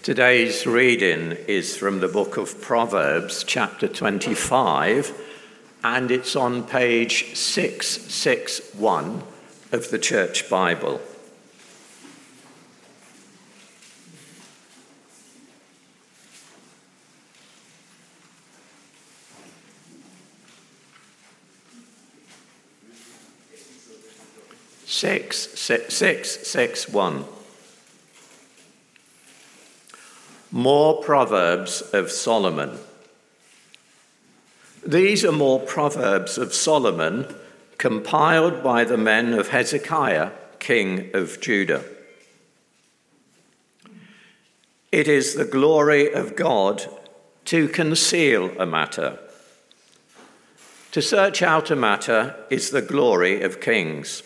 Today's reading is from the book of Proverbs, chapter 25, and it's on page 661 of the Church Bible. Six, one. More Proverbs of Solomon. These are more Proverbs of Solomon, compiled by the men of Hezekiah, king of Judah. It is the glory of God to conceal a matter. To search out a matter is the glory of kings.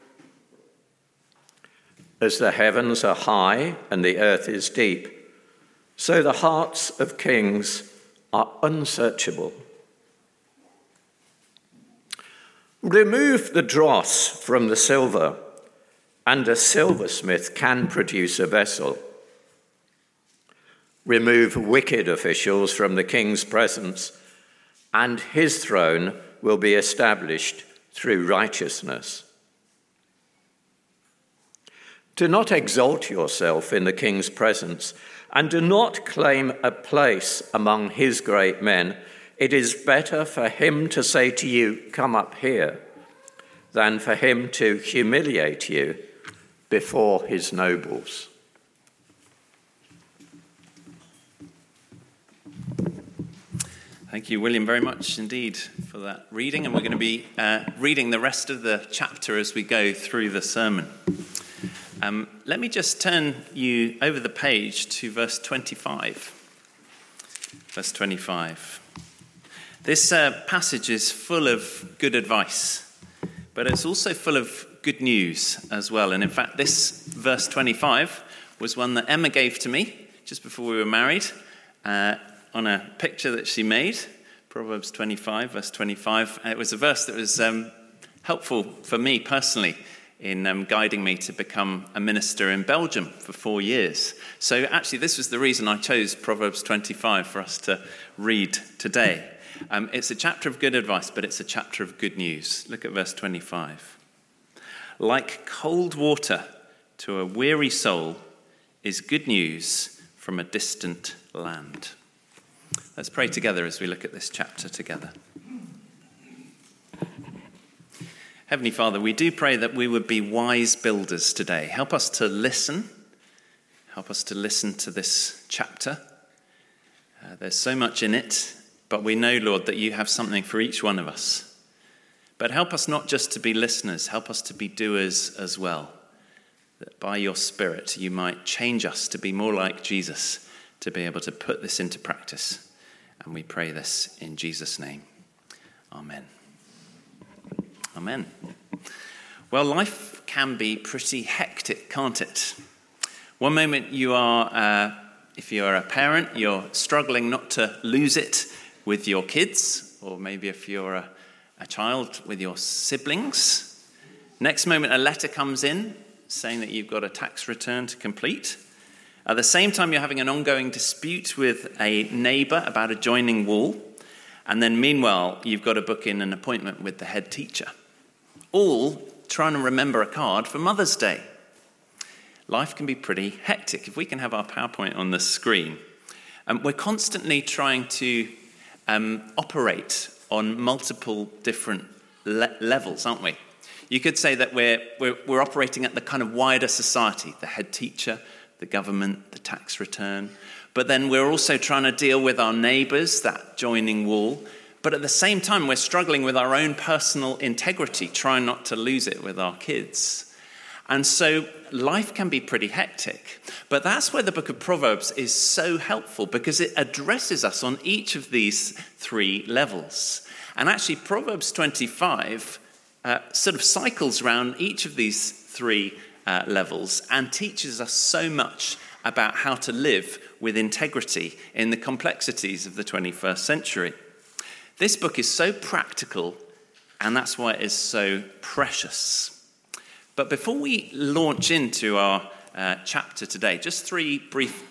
As the heavens are high and the earth is deep, so the hearts of kings are unsearchable. Remove the dross from the silver, and a silversmith can produce a vessel. Remove wicked officials from the king's presence, and his throne will be established through righteousness. Do not exalt yourself in the king's presence, and do not claim a place among his great men. It is better for him to say to you, "Come up here," than for him to humiliate you before his nobles. Thank you, William, very much indeed for that reading. And we're going to be reading the rest of the chapter as we go through the sermon. Let me just turn you over the page to verse 25. Verse 25. This passage is full of good advice, but it's also full of good news as well. And in fact, this verse 25 was one that Emma gave to me just before we were married on a picture that she made, Proverbs 25, verse 25. And it was a verse that was helpful for me personally in guiding me to become a minister in Belgium for 4 years. So actually, this was the reason I chose Proverbs 25 for us to read today. It's a chapter of good advice, but it's a chapter of good news. Look at verse 25. Like cold water to a weary soul is good news from a distant land. Let's pray together as we look at this chapter together. Heavenly Father, we do pray that we would be wise builders today. Help us to listen. Help us to listen to this chapter. There's so much in it, but we know, Lord, that you have something for each one of us. But help us not just to be listeners, help us to be doers as well. That by your Spirit you might change us to be more like Jesus, to be able to put this into practice. And we pray this in Jesus' name. Amen. Amen. Well, life can be pretty hectic, can't it? One moment you are, if you're a parent, you're struggling not to lose it with your kids, or maybe if you're a child with your siblings. Next moment, a letter comes in saying that you've got a tax return to complete. At the same time, you're having an ongoing dispute with a neighbour about a joining wall. And then meanwhile, you've got to book in an appointment with the head teacher. All trying to remember a card for Mother's Day. Life can be pretty hectic. If we can have our PowerPoint on the screen. We're constantly trying to operate on multiple different levels, aren't we? You could say that we're operating at the kind of wider society, the head teacher, the government, the tax return. But then we're also trying to deal with our neighbours, that joining wall. But at the same time, we're struggling with our own personal integrity, trying not to lose it with our kids. And so life can be pretty hectic. But that's where the book of Proverbs is so helpful, because it addresses us on each of these three levels. And actually, Proverbs 25 sort of cycles around each of these three levels and teaches us so much about how to live with integrity in the complexities of the 21st century. This book is so practical, and that's why it is so precious. But before we launch into our chapter today, just three brief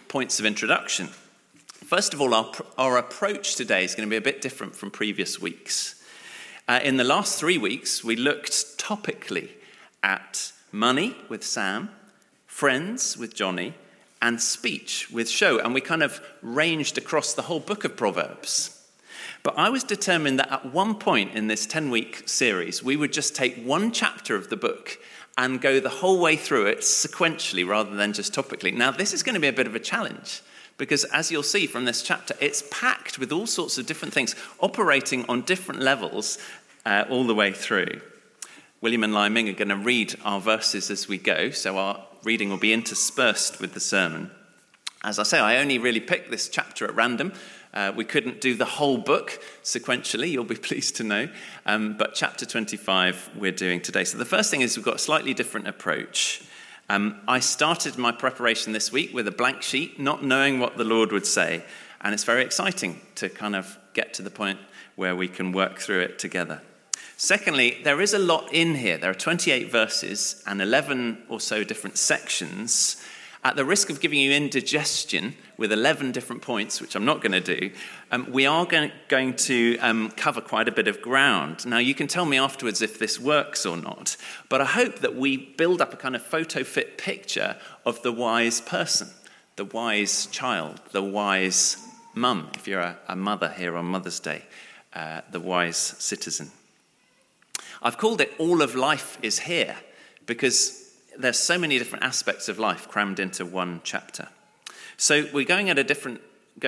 points of introduction. First of all, our approach today is going to be a bit different from previous weeks. In the last 3 weeks, we looked topically at money with Sam, friends with Johnny, and speech with Sho, and we kind of ranged across the whole book of Proverbs. But I was determined that at one point in this 10-week series, we would just take one chapter of the book and go the whole way through it sequentially rather than just topically. Now, this is going to be a bit of a challenge because, as you'll see from this chapter, it's packed with all sorts of different things operating on different levels all the way through. William and Lai Ming are going to read our verses as we go, so our reading will be interspersed with the sermon. As I say, I only really picked this chapter at random. We couldn't do the whole book sequentially, you'll be pleased to know, but chapter 25 we're doing today. So the first thing is we've got a slightly different approach. I started my preparation this week with a blank sheet, not knowing what the Lord would say, and it's very exciting to kind of get to the point where we can work through it together. Secondly, there is a lot in here. There are 28 verses and 11 or so different sections. At the risk of giving you indigestion with 11 different points, which I'm not going to do, we are going to cover quite a bit of ground. Now, you can tell me afterwards if this works or not, but I hope that we build up a kind of photo-fit picture of the wise person, the wise child, the wise mum, if you're a mother here on Mother's Day, the wise citizen. I've called it All of Life is Here because there's so many different aspects of life crammed into one chapter. So we're going in a different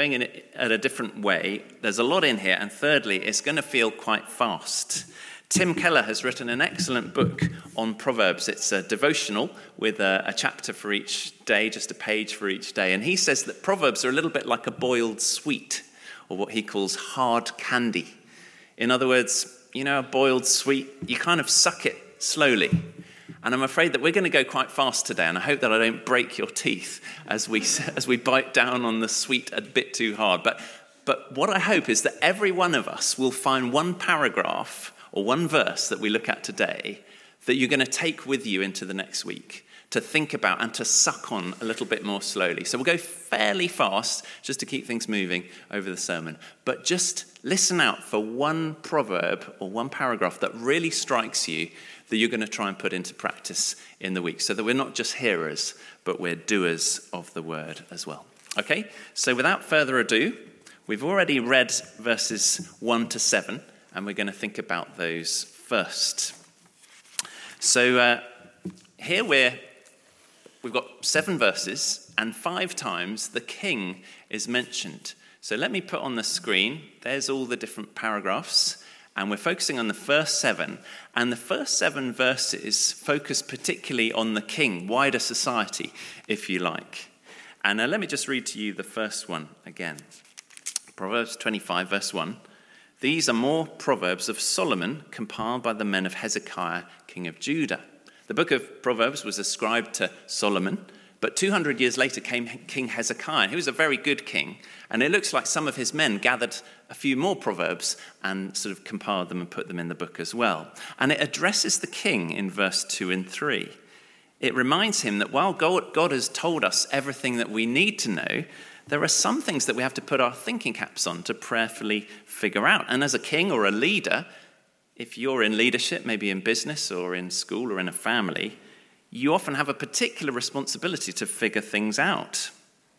way. There's a lot in here. And thirdly, it's going to feel quite fast. Tim Keller has written an excellent book on Proverbs. It's a devotional with a chapter for each day, just a page for each day. And he says that Proverbs are a little bit like a boiled sweet, or what he calls hard candy. In other words, you know, a boiled sweet, you kind of suck it slowly. And I'm afraid that we're going to go quite fast today, and I hope that I don't break your teeth as we bite down on the sweet a bit too hard. But what I hope is that every one of us will find one paragraph or one verse that we look at today that you're going to take with you into the next week to think about and to suck on a little bit more slowly. So we'll go fairly fast just to keep things moving over the sermon. But just listen out for one proverb or one paragraph that really strikes you that you're going to try and put into practice in the week so that we're not just hearers, but we're doers of the word as well. Okay, so without further ado, we've already read verses 1 to 7, and we're going to think about those first. So here we've got 7 verses, and 5 times the king is mentioned. So let me put on the screen, there's all the different paragraphs, and we're focusing on the first 7. And the first 7 verses focus particularly on the king, wider society, if you like. And let me just read to you the first one again. Proverbs 25, verse 1. These are more proverbs of Solomon compiled by the men of Hezekiah, king of Judah. The book of Proverbs was ascribed to Solomon, but 200 years later came King Hezekiah, who was a very good king, and it looks like some of his men gathered a few more proverbs and sort of compiled them and put them in the book as well. And it addresses the king in verse 2 and 3. It reminds him that while God has told us everything that we need to know, there are some things that we have to put our thinking caps on to prayerfully figure out. And as a king or a leader, if you're in leadership, maybe in business or in school or in a family, you often have a particular responsibility to figure things out.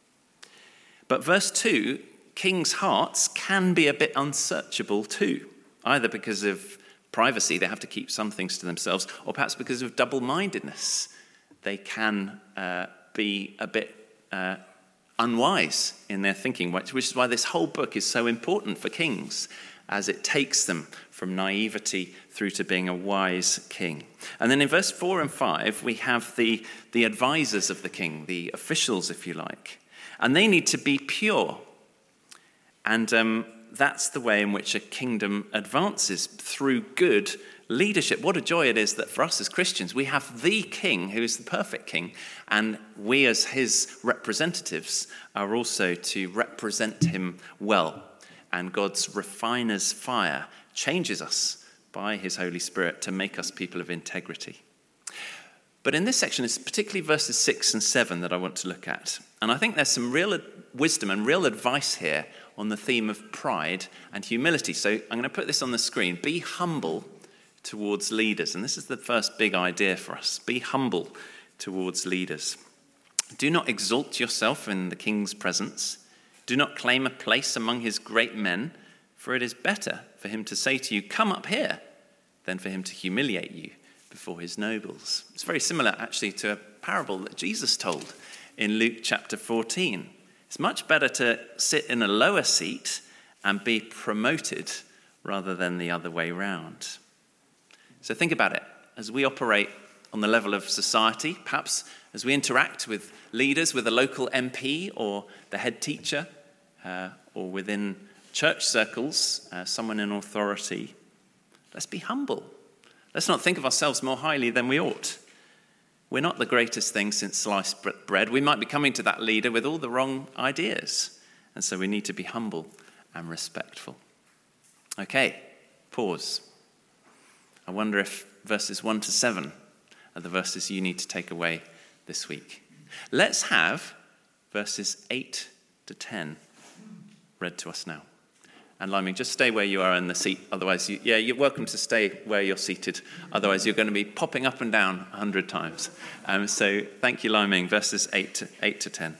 But verse 2, kings' hearts can be a bit unsearchable too, either because of privacy, they have to keep some things to themselves, or perhaps because of double-mindedness. They can be a bit unwise in their thinking, which is why this whole book is so important for kings, as it takes them from naivety through to being a wise king. And then in verse 4 and 5, we have the advisors of the king, the officials, if you like. And they need to be pure. And that's the way in which a kingdom advances, through good leadership. What a joy it is that for us as Christians, we have the king who is the perfect king, and we as his representatives are also to represent him well. And God's refiner's fire changes us by his Holy Spirit to make us people of integrity. But in this section, it's particularly verses 6 and 7 that I want to look at. And I think there's some real wisdom and real advice here on the theme of pride and humility. So I'm going to put this on the screen. Be humble towards leaders. And this is the first big idea for us. Be humble towards leaders. Do not exalt yourself in the king's presence. Do not claim a place among his great men, for it is better for him to say to you, come up here, than for him to humiliate you before his nobles. It's very similar, actually, to a parable that Jesus told in Luke chapter 14. It's much better to sit in a lower seat and be promoted rather than the other way round. So think about it. As we operate on the level of society, perhaps as we interact with leaders, with a local MP or the head teacher, or within church circles, someone in authority, let's be humble. Let's not think of ourselves more highly than we ought. We're not the greatest thing since sliced bread. We might be coming to that leader with all the wrong ideas. And so we need to be humble and respectful. Okay, pause. I wonder if verses 1 to 7 are the verses you need to take away this week. Let's have verses 8 to 10 read to us now. And Liming, just stay where you are in the seat. Otherwise, you're welcome to stay where you're seated. Otherwise, you're going to be popping up and down 100 times. So thank you, Liming. Verses 8 to 10.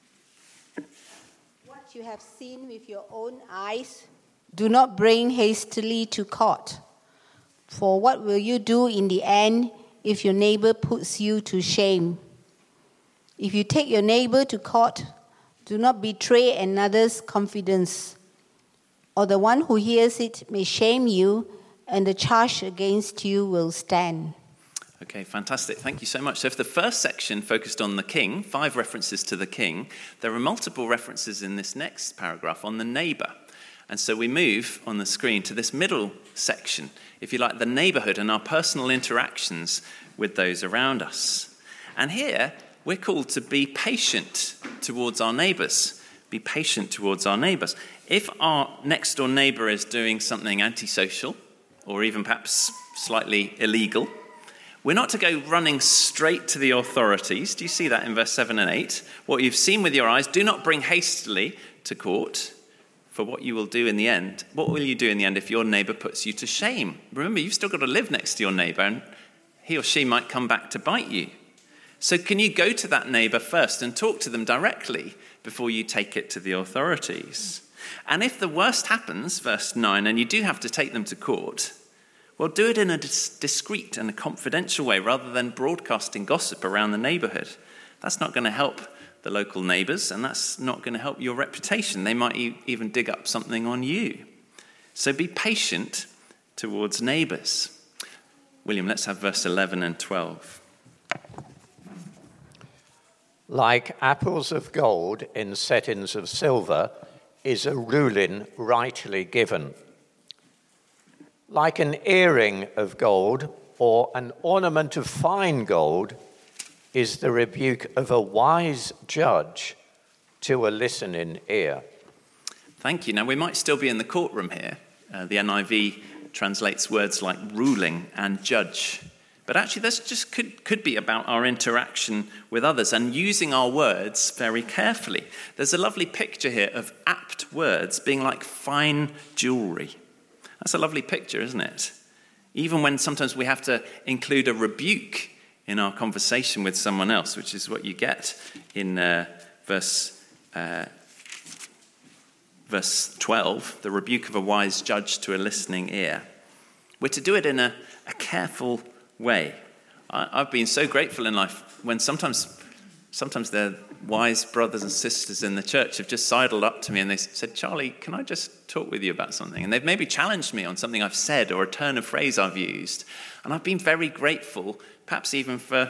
What you have seen with your own eyes, do not bring hastily to court. For what will you do in the end if your neighbor puts you to shame? If you take your neighbor to court, do not betray another's confidence, or the one who hears it may shame you, and the charge against you will stand. Okay, fantastic. Thank you so much. So if the first section focused on the king, 5 references to the king, there are multiple references in this next paragraph on the neighbor. And so we move on the screen to this middle section, if you like, the neighborhood and our personal interactions with those around us. And here, we're called to be patient towards our neighbors. Be patient towards our neighbors. If our next door neighbor is doing something antisocial, or even perhaps slightly illegal, we're not to go running straight to the authorities. Do you see that in verse 7 and 8? What you've seen with your eyes, do not bring hastily to court, for what you will do in the end. What will you do in the end if your neighbor puts you to shame? Remember, you've still got to live next to your neighbor, and he or she might come back to bite you. So can you go to that neighbor first and talk to them directly before you take it to the authorities? And if the worst happens, verse 9, and you do have to take them to court, well, do it in a discreet and a confidential way rather than broadcasting gossip around the neighborhood. That's not going to help the local neighbors, and that's not going to help your reputation. They might even dig up something on you. So be patient towards neighbors. William, let's have verse 11 and 12. Like apples of gold in settings of silver is a ruling rightly given. Like an earring of gold or an ornament of fine gold is the rebuke of a wise judge to a listening ear. Thank you. Now, we might still be in the courtroom here. The NIV translates words like ruling and judge. But actually, this just could be about our interaction with others and using our words very carefully. There's a lovely picture here of apt words being like fine jewelry. That's a lovely picture, isn't it? Even when sometimes we have to include a rebuke in our conversation with someone else, which is what you get in verse 12, the rebuke of a wise judge to a listening ear. We're to do it in a careful way. I've been so grateful in life when sometimes the wise brothers and sisters in the church have just sidled up to me and they said, Charlie, can I just talk with you about something? And they've maybe challenged me on something I've said or a turn of phrase I've used. And I've been very grateful, perhaps even for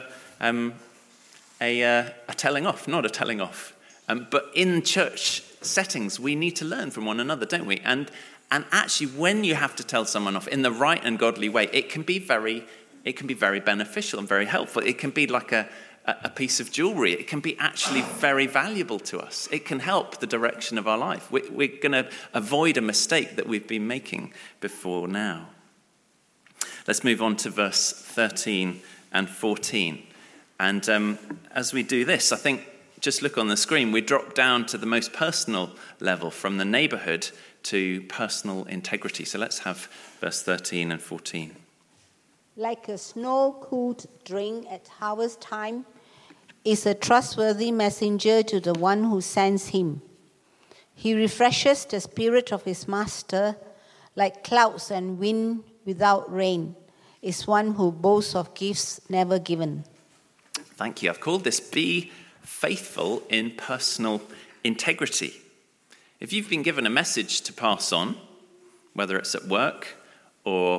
a telling off, not a telling off. But in church settings, we need to learn from one another, don't we? And actually, when you have to tell someone off in the right and godly way, it can be very beneficial and very helpful. It can be like a piece of jewelry. It can be actually very valuable to us. It can help the direction of our life. We're going to avoid a mistake that we've been making before now. Let's move on to verse 13 and 14. And as we do this, I think, just look on the screen, we drop down to the most personal level, from the neighborhood to personal integrity. So let's have verse 13 and 14. Like a snow-cooled drink at harvest time is a trustworthy messenger to the one who sends him. He refreshes the spirit of his master. Like clouds and wind without rain is one who boasts of gifts never given. Thank you. I've called this Be Faithful in Personal Integrity. If you've been given a message to pass on, whether it's at work or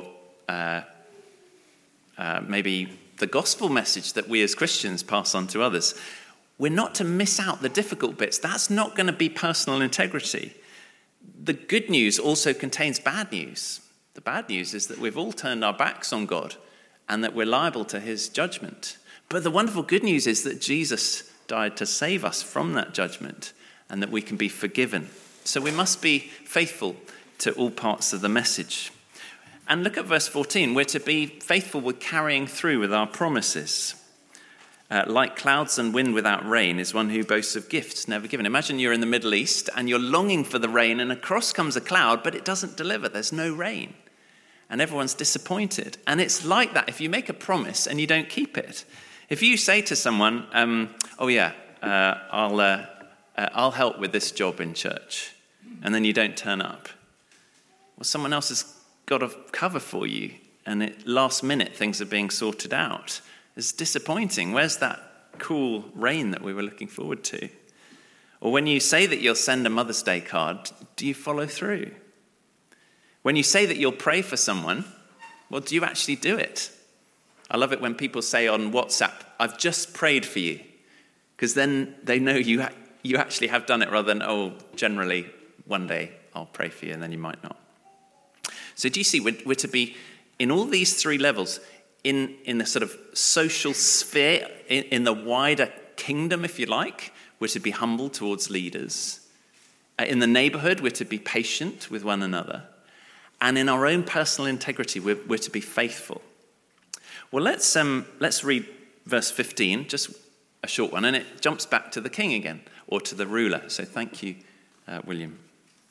maybe the gospel message that we as Christians pass on to others, we're not to miss out the difficult bits. That's not going to be personal integrity. The good news also contains bad news. The bad news is that we've all turned our backs on God and that we're liable to his judgment. But the wonderful good news is that Jesus died to save us from that judgment and that we can be forgiven. So we must be faithful to all parts of the message. And look at verse 14. We're to be faithful with carrying through with our promises. Like clouds and wind without rain is one who boasts of gifts never given. Imagine you're in the Middle East and you're longing for the rain, and across comes a cloud, but it doesn't deliver. There's no rain. And everyone's disappointed. And it's like that if you make a promise and you don't keep it. If you say to someone, I'll help with this job in church, and then you don't turn up, well, someone else has got to cover for you, and at last minute things are being sorted out. It's disappointing. Where's that cool rain that we were looking forward to? Or when you say that you'll send a Mother's Day card, do you follow through? When you say that you'll pray for someone, well, do you actually do it? I love it when people say on WhatsApp, I've just prayed for you, because then they know you actually have done it, rather than, generally one day I'll pray for you and then you might not. So do you see, we're to be in all these three levels, in the sort of social sphere, in the wider kingdom, if you like, we're to be humble towards leaders. In the neighborhood, we're to be patient with one another. And in our own personal integrity, we're to be faithful. Well, let's read verse 15, just a short one, and it jumps back to the king again, or to the ruler. So thank you, William.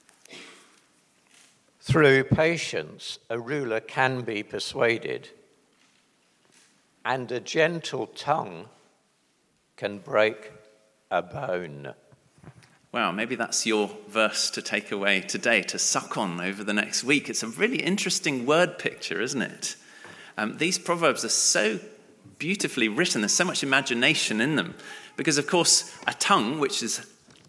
Through patience, a ruler can be persuaded, and a gentle tongue can break a bone. Wow, maybe that's your verse to take away today, to suck on over the next week. It's a really interesting word picture, isn't it? These proverbs are so beautifully written. There's so much imagination in them. Because, of course, a tongue, which is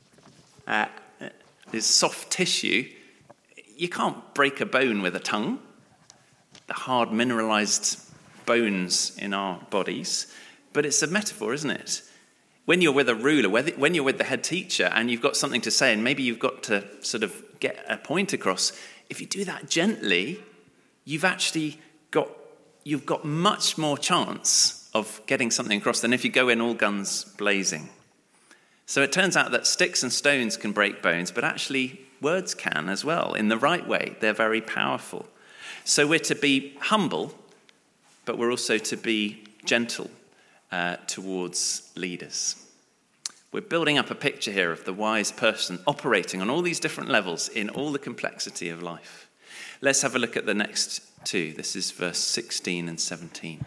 soft tissue, you can't break a bone with a tongue. The hard mineralized bones in our bodies. But it's a metaphor, isn't it? When you're with a ruler, when you're with the head teacher and you've got something to say and maybe you've got to sort of get a point across, if you do that gently, you've got much more chance of getting something across than if you go in all guns blazing. So it turns out that sticks and stones can break bones, but actually words can as well, in the right way. They're very powerful. So we're to be humble, but we're also to be gentle towards leaders. We're building up a picture here of the wise person operating on all these different levels in all the complexity of life. Let's have a look at the next two. This is verse 16 and 17.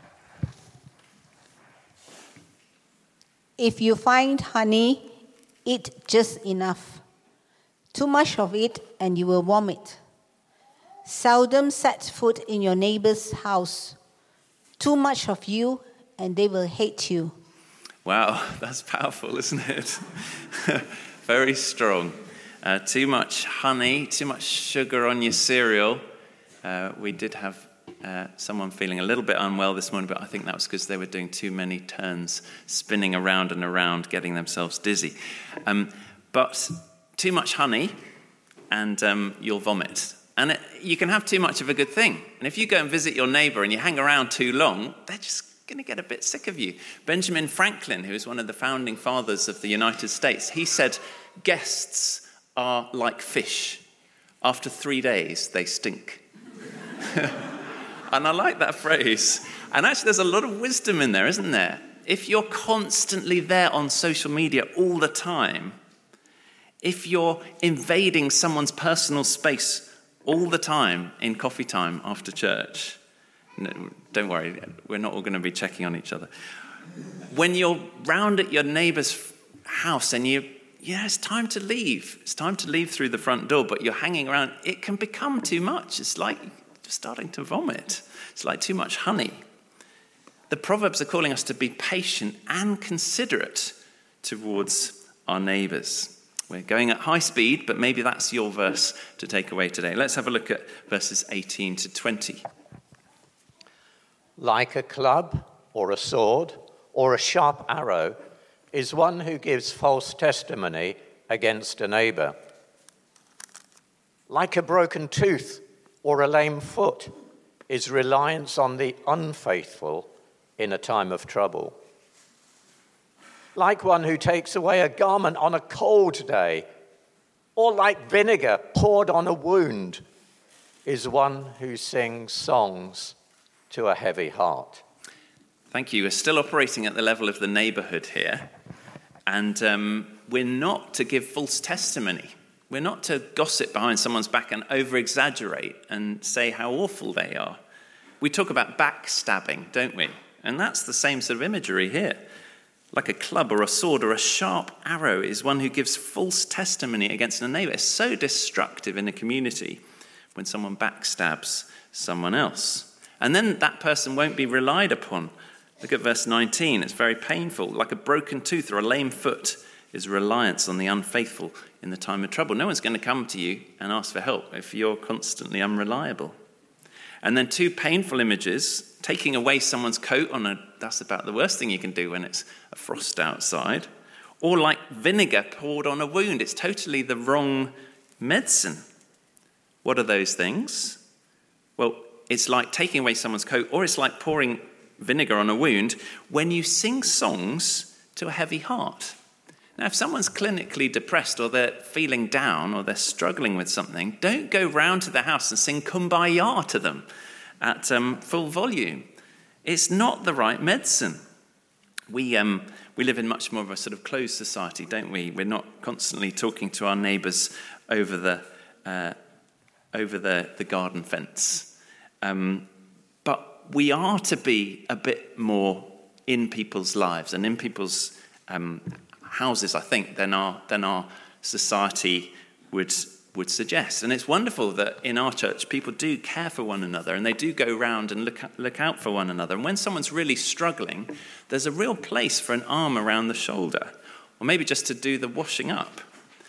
If you find honey, eat just enough. Too much of it and you will vomit. Seldom set foot in your neighbor's house. Too much of you and they will hate you. Wow, that's powerful, isn't it? Very strong. Too much honey, too much sugar on your cereal. We did have someone feeling a little bit unwell this morning, but I think that was because they were doing too many turns, spinning around and around, getting themselves dizzy. But too much honey and you'll vomit. And you can have too much of a good thing. And if you go and visit your neighbor and you hang around too long, they're just going to get a bit sick of you. Benjamin Franklin, who was one of the founding fathers of the United States, he said, guests are like fish. After 3 days, they stink. And I like that phrase. And actually, there's a lot of wisdom in there, isn't there? If you're constantly there on social media all the time, if you're invading someone's personal space all the time in coffee time after church, no, don't worry, we're not all going to be checking on each other. When you're round at your neighbour's house and it's time to leave. It's time to leave through the front door, but you're hanging around. It can become too much. It's like starting to vomit. It's like too much honey. The Proverbs are calling us to be patient and considerate towards our neighbours. We're going at high speed, but maybe that's your verse to take away today. Let's have a look at verses 18 to 20. Like a club or a sword or a sharp arrow is one who gives false testimony against a neighbour. Like a broken tooth or a lame foot is reliance on the unfaithful in a time of trouble. Like one who takes away a garment on a cold day, or like vinegar poured on a wound, is one who sings songs to a heavy heart. Thank you. We're still operating at the level of the neighbourhood here. And we're not to give false testimony. We're not to gossip behind someone's back and over-exaggerate and say how awful they are. We talk about backstabbing, don't we? And that's the same sort of imagery here. Like a club or a sword or a sharp arrow is one who gives false testimony against a neighbour. It's so destructive in a community when someone backstabs someone else. And then that person won't be relied upon. Look at verse 19. It's very painful. Like a broken tooth or a lame foot is reliance on the unfaithful in the time of trouble. No one's going to come to you and ask for help if you're constantly unreliable. And then two painful images, taking away someone's coat that's about the worst thing you can do when it's a frost outside. Or like vinegar poured on a wound. It's totally the wrong medicine. What are those things? Well, it's like taking away someone's coat, or it's like pouring vinegar on a wound when you sing songs to a heavy heart. Now, if someone's clinically depressed or they're feeling down or they're struggling with something, don't go round to their house and sing Kumbaya to them at full volume. It's not the right medicine. We live in much more of a sort of closed society, don't we? We're not constantly talking to our neighbours over the garden fence. But we are to be a bit more in people's lives and in people's houses, I think, than our society would suggest. And it's wonderful that in our church people do care for one another and they do go round and look out for one another. And when someone's really struggling, there's a real place for an arm around the shoulder, or maybe just to do the washing up.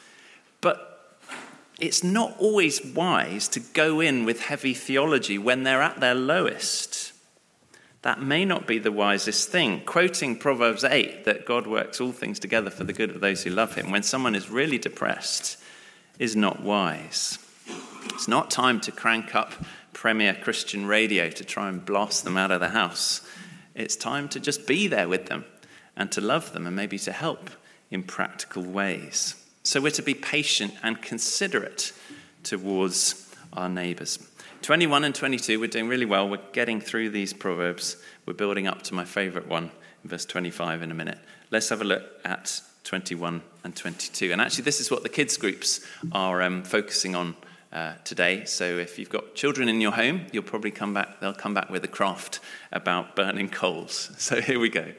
But it's not always wise to go in with heavy theology when they're at their lowest. That may not be the wisest thing. Quoting Proverbs 8, that God works all things together for the good of those who love him, when someone is really depressed, is not wise. It's not time to crank up Premier Christian radio to try and blast them out of the house. It's time to just be there with them and to love them and maybe to help in practical ways. So we're to be patient and considerate towards our neighbours. 21 and 22, we're doing really well. We're getting through these Proverbs. We're building up to my favourite one, in verse 25 in a minute. Let's have a look at 21 and 22. And actually, this is what the kids' groups are focusing on today. So if you've got children in your home, they'll come back with a craft about burning coals. So here we go.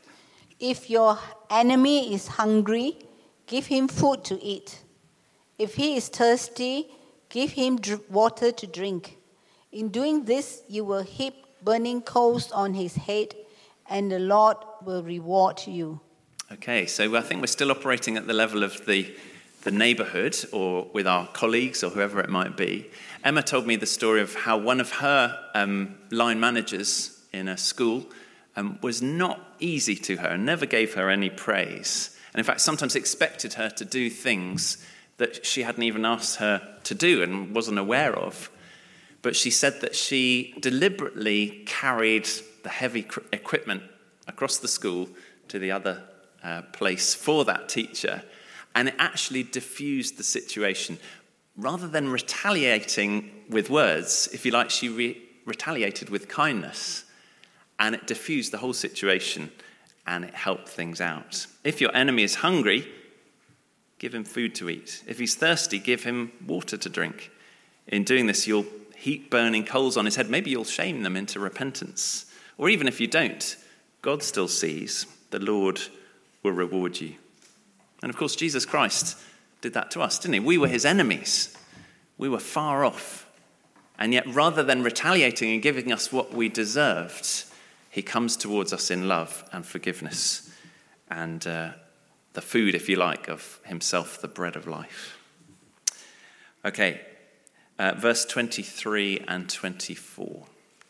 If your enemy is hungry, give him food to eat. If he is thirsty, give him water to drink. In doing this, you will heap burning coals on his head, and the Lord will reward you. Okay, so I think we're still operating at the level of the neighbourhood, or with our colleagues, or whoever it might be. Emma told me the story of how one of her line managers in a school was not easy to her and never gave her any praise. And in fact, sometimes expected her to do things that she hadn't even asked her to do and wasn't aware of. But she said that she deliberately carried the heavy equipment across the school to the other place for that teacher, and it actually diffused the situation. Rather than retaliating with words, if you like, she retaliated with kindness, and it diffused the whole situation, and it helped things out. If your enemy is hungry, give him food to eat. If he's thirsty, give him water to drink. In doing this, you'll heap burning coals on his head. Maybe you'll shame them into repentance. Or even if you don't, God still sees. The Lord will reward you. And of course, Jesus Christ did that to us, didn't he? We were his enemies. We were far off. And yet, rather than retaliating and giving us what we deserved, he comes towards us in love and forgiveness and the food, if you like, of himself, the bread of life. Okay, verse 23 and 24.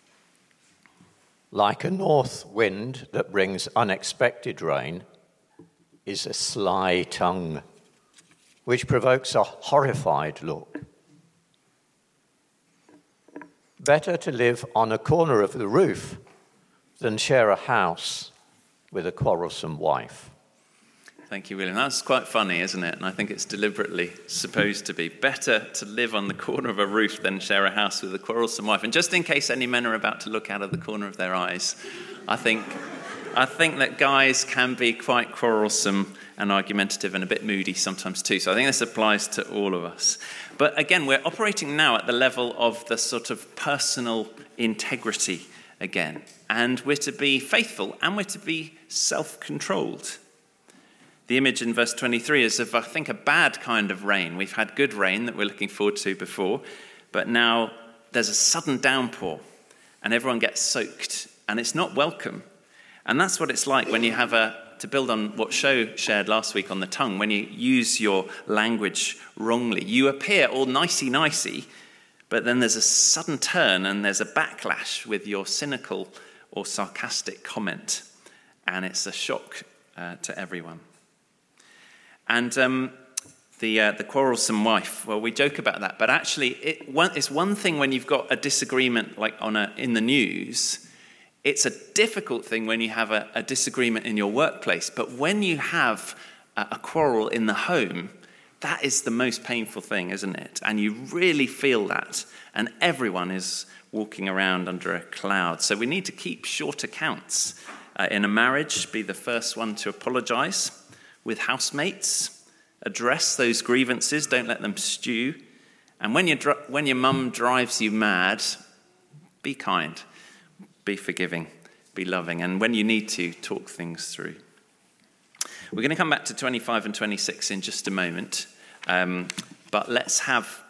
Like a north wind that brings unexpected rain is a sly tongue, which provokes a horrified look. Better to live on a corner of the roof than share a house with a quarrelsome wife. Thank you, William. That's quite funny, isn't it? And I think it's deliberately supposed to be. Better to live on the corner of a roof than share a house with a quarrelsome wife. And just in case any men are about to look out of the corner of their eyes, I think that guys can be quite quarrelsome and argumentative and a bit moody sometimes too. So I think this applies to all of us. But again, we're operating now at the level of the sort of personal integrity again. And we're to be faithful and we're to be self-controlled. The image in verse 23 is of, I think, a bad kind of rain. We've had good rain that we're looking forward to before, but now there's a sudden downpour and everyone gets soaked and it's not welcome. And that's what it's like when you have to build on what Sho shared last week on the tongue, when you use your language wrongly. You appear all nicey-nicey, but then there's a sudden turn and there's a backlash with your cynical or sarcastic comment, and it's a shock to everyone. And the quarrelsome wife, well, we joke about that, but actually it's one thing when you've got a disagreement like in the news. It's a difficult thing when you have a disagreement in your workplace, but when you have a quarrel in the home, that is the most painful thing, isn't it? And you really feel that, and everyone is walking around under a cloud. So we need to keep short accounts. In a marriage, be the first one to apologize. With housemates, address those grievances, don't let them stew. And when your mum drives you mad, be kind, be forgiving, be loving. And when you need to, talk things through. We're going to come back to 25 and 26 in just a moment. But let's have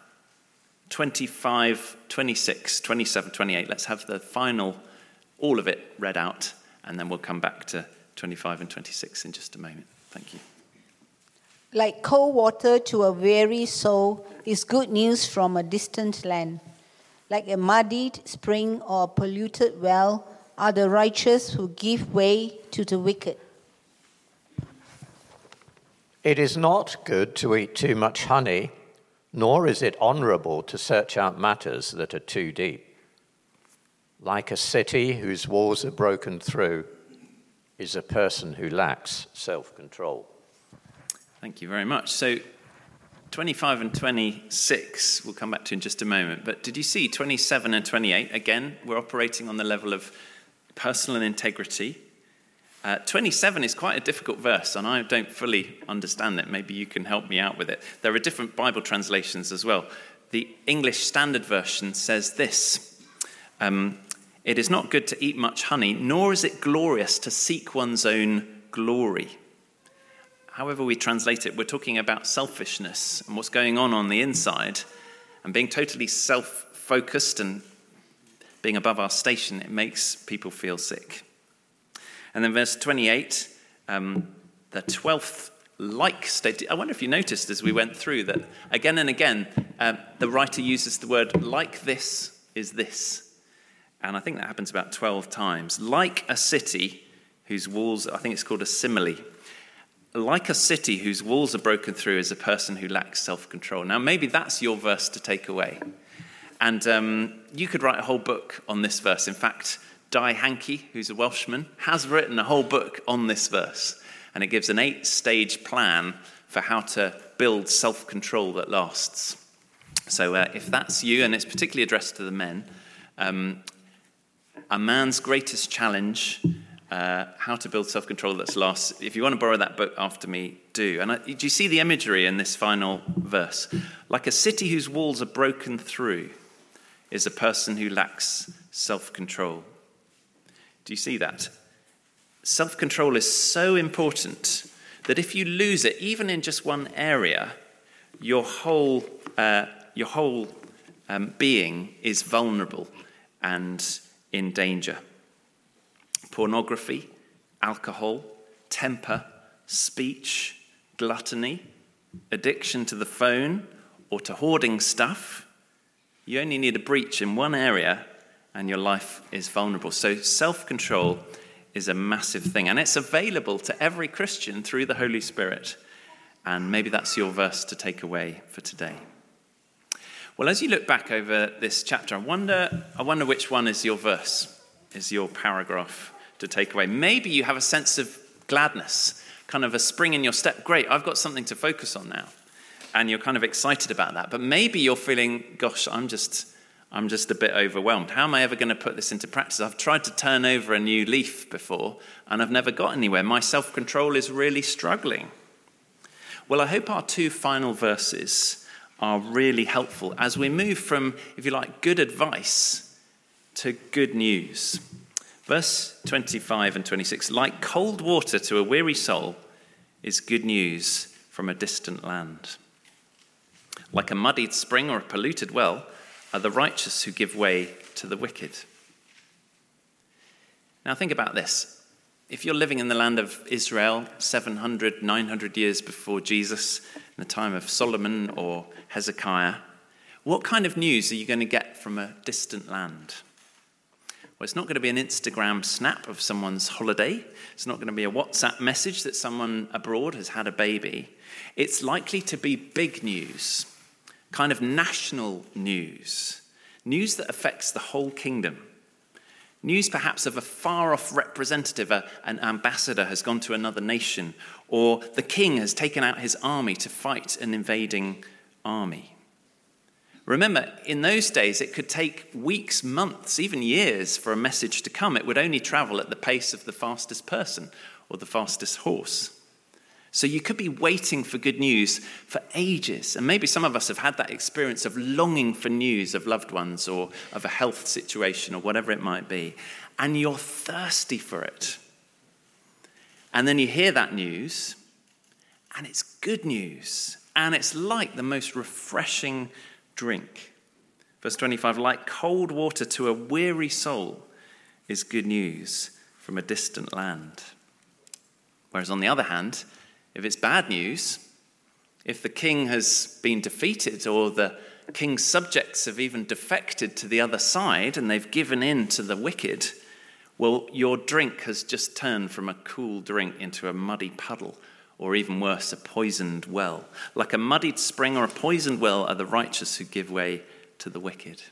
25, 26, 27, 28. Let's have the final, all of it read out. And then we'll come back to 25 and 26 in just a moment. Thank you. Like cold water to a weary soul is good news from a distant land. Like a muddied spring or a polluted well are the righteous who give way to the wicked. It is not good to eat too much honey, nor is it honorable to search out matters that are too deep. Like a city whose walls are broken through is a person who lacks self-control. Thank you very much. So 25 and 26 we'll come back to in just a moment. But did you see 27 and 28? Again, we're operating on the level of personal integrity. 27 is quite a difficult verse, and I don't fully understand it. Maybe you can help me out with it. There are different Bible translations as well. The English Standard Version says this. It is not good to eat much honey, nor is it glorious to seek one's own glory. However we translate it, we're talking about selfishness and what's going on the inside, and being totally self-focused and being above our station, it makes people feel sick. And then verse 28, the 12th like state. I wonder if you noticed as we went through that again and again, the writer uses the word like this is this. And I think that happens about 12 times. Like a city whose walls, I think it's called a simile. Like a city whose walls are broken through is a person who lacks self-control. Now, maybe that's your verse to take away. And you could write a whole book on this verse. In fact, Di Hankey, who's a Welshman, has written a whole book on this verse. And it gives an 8-stage plan for how to build self-control that lasts. So if that's you, and it's particularly addressed to the men, a man's greatest challenge How to Build Self-Control That Lasts. If you want to borrow that book after me, do. And do you see the imagery in this final verse? Like a city whose walls are broken through is a person who lacks self-control. Do you see that? Self-control is so important that if you lose it, even in just one area, your whole being is vulnerable and in danger. Pornography, alcohol, temper, speech, gluttony, addiction to the phone or to hoarding stuff. You only need a breach in one area and your life is vulnerable. So self-control is a massive thing, and it's available to every Christian through the Holy Spirit. And maybe that's your verse to take away for today. Well, as you look back over this chapter, I wonder which one is your verse, is your paragraph to take away. Maybe you have a sense of gladness, kind of a spring in your step. Great, I've got something to focus on now. And you're kind of excited about that. But maybe you're feeling, gosh, I'm just a bit overwhelmed. How am I ever going to put this into practice? I've tried to turn over a new leaf before, and I've never got anywhere. My self-control is really struggling. Well, I hope our two final verses are really helpful as we move from, if you like, good advice to good news. Verse 25 and 26, like cold water to a weary soul is good news from a distant land. Like a muddied spring or a polluted well are the righteous who give way to the wicked. Now think about this. If you're living in the land of Israel 700, 900 years before Jesus, in the time of Solomon or Hezekiah, what kind of news are you going to get from a distant land? Well, it's not going to be an Instagram snap of someone's holiday. It's not going to be a WhatsApp message that someone abroad has had a baby. It's likely to be big news, kind of national news, news that affects the whole kingdom. News perhaps of a far-off representative, an ambassador has gone to another nation, or the king has taken out his army to fight an invading army. Remember, in those days, it could take weeks, months, even years for a message to come. It would only travel at the pace of the fastest person or the fastest horse. So you could be waiting for good news for ages. And maybe some of us have had that experience of longing for news of loved ones or of a health situation or whatever it might be. And you're thirsty for it. And then you hear that news, and it's good news. And it's like the most refreshing drink. Verse 25, like cold water to a weary soul is good news from a distant land. Whereas on the other hand, if it's bad news, if the king has been defeated or the king's subjects have even defected to the other side and they've given in to the wicked, well, your drink has just turned from a cool drink into a muddy puddle, or even worse, a poisoned well. Like a muddied spring or a poisoned well are the righteous who give way to the wicked.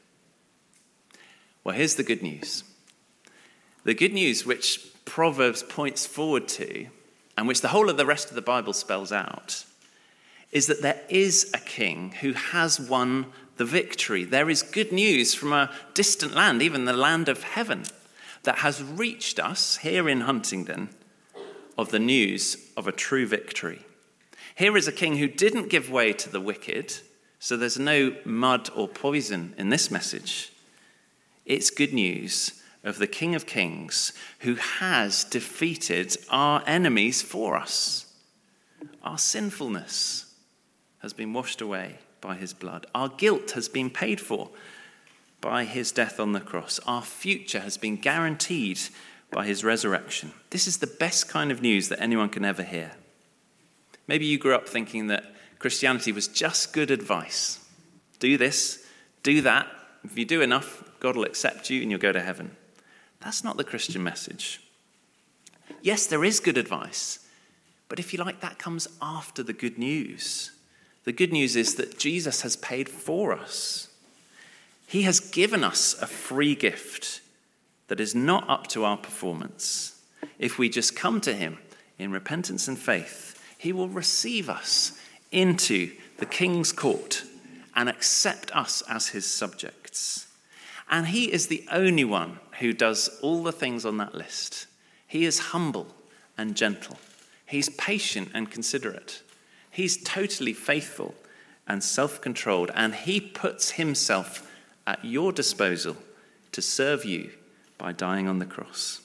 Well, here's the good news. The good news which Proverbs points forward to, and which the whole of the rest of the Bible spells out, is that there is a king who has won the victory. There is good news from a distant land, even the land of heaven, that has reached us here in Huntingdon of the news of a true victory. Here is a king who didn't give way to the wicked, so there's no mud or poison in this message. It's good news of the King of Kings who has defeated our enemies for us. Our sinfulness has been washed away by his blood. Our guilt has been paid for by his death on the cross. Our future has been guaranteed by his resurrection. This is the best kind of news that anyone can ever hear. Maybe you grew up thinking that Christianity was just good advice. Do this, do that. If you do enough, God will accept you and you'll go to heaven. That's not the Christian message. Yes, there is good advice, but if you like, that comes after the good news. The good news is that Jesus has paid for us. He has given us a free gift that is not up to our performance. If we just come to him in repentance and faith, he will receive us into the king's court and accept us as his subjects. And he is the only one who does all the things on that list. He is humble and gentle. He's patient and considerate. He's totally faithful and self-controlled, and he puts himself at your disposal to serve you by dying on the cross.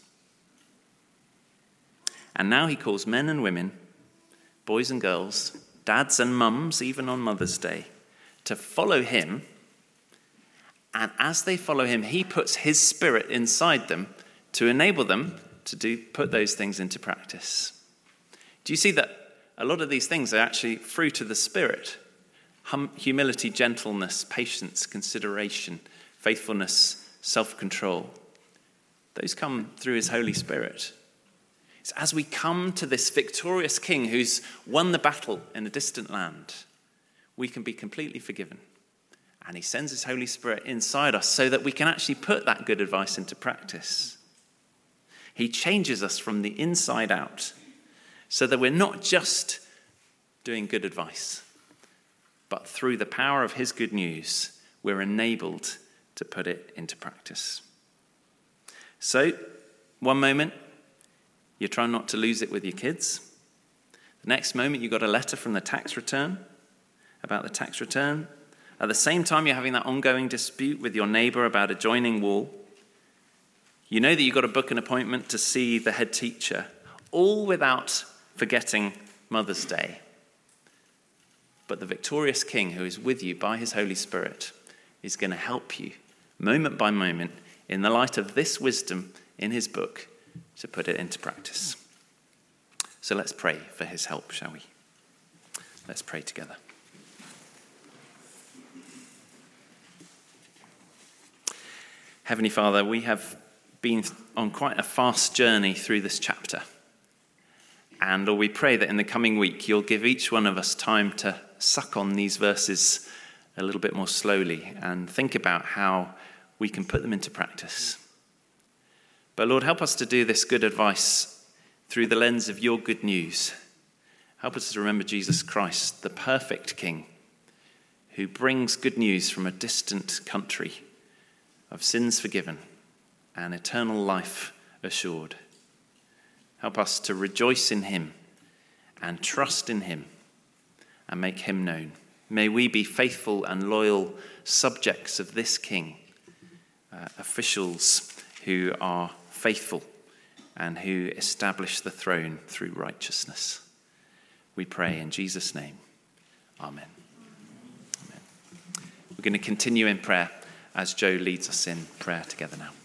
And now he calls men and women, boys and girls, dads and mums, even on Mother's Day, to follow him. And as they follow him, he puts his Spirit inside them to enable them to put those things into practice. Do you see that a lot of these things are actually fruit of the Spirit? Humility, gentleness, patience, consideration, faithfulness, self-control. Those come through his Holy Spirit. It's as we come to this victorious King who's won the battle in a distant land, we can be completely forgiven. And he sends his Holy Spirit inside us so that we can actually put that good advice into practice. He changes us from the inside out so that we're not just doing good advice, but through the power of his good news, we're enabled to put it into practice. So, one moment, you're trying not to lose it with your kids. The next moment, you got a letter from the tax return about the tax return. At the same time, you're having that ongoing dispute with your neighbour about a adjoining wall. You know that you've got to book an appointment to see the head teacher, all without forgetting Mother's Day. But the victorious King who is with you by his Holy Spirit is going to help you, moment by moment, in the light of this wisdom in his book, to put it into practice. So let's pray for his help, shall we? Let's pray together. Heavenly Father, we have been on quite a fast journey through this chapter. And Lord, we pray that in the coming week, you'll give each one of us time to suck on these verses a little bit more slowly and think about how we can put them into practice. But Lord, help us to do this good advice through the lens of your good news. Help us to remember Jesus Christ, the perfect King, who brings good news from a distant country of sins forgiven and eternal life assured. Help us to rejoice in him and trust in him and make him known. May we be faithful and loyal subjects of this King, officials who are faithful and who establish the throne through righteousness. We pray in Jesus' name. Amen. Amen. We're going to continue in prayer as Joe leads us in prayer together now.